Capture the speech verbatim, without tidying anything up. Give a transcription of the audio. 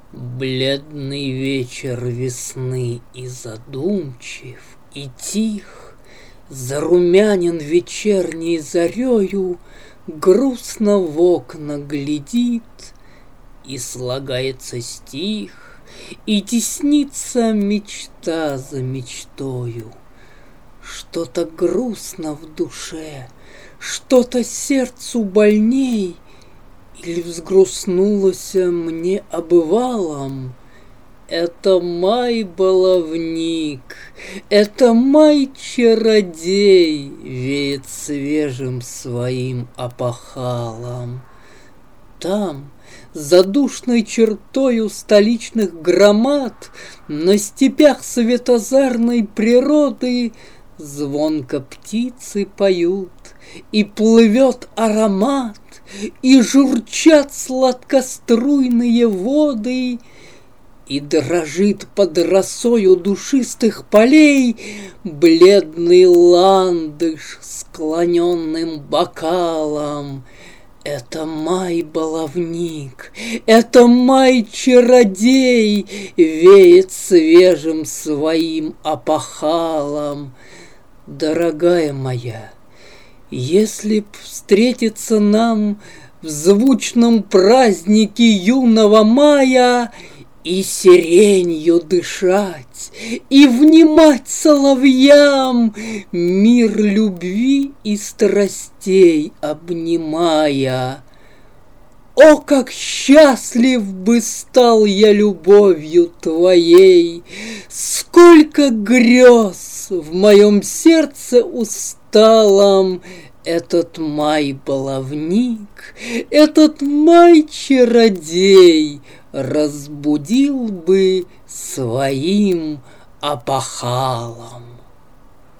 Бледный вечер весны и задумчив, и тих, зарумянен вечерней зарею, грустно в окна глядит, и слагается стих, и теснится мечта за мечтою. Что-то грустно в душе, что-то сердцу больней, или взгрустнулось мне обывалом. Это май-баловник, это май-чародей веет свежим своим опахалом. Там, за душной чертою столичных громад, на степях светозарной природы звонко птицы поют, и плывет аромат, и журчат сладкоструйные воды, и дрожит под росою душистых полей бледный ландыш склоненным бокалом. Это май-баловник, это май-чародей веет свежим своим опахалом. Дорогая моя, если б встретиться нам в звучном празднике юного мая и сиренью дышать, и внимать соловьям, мир любви и страстей обнимая, о, как счастлив бы стал я любовью твоей! Сколько грез в моем сердце усталом этот май-баловник, этот май-чародей разбудил бы своим опахалом.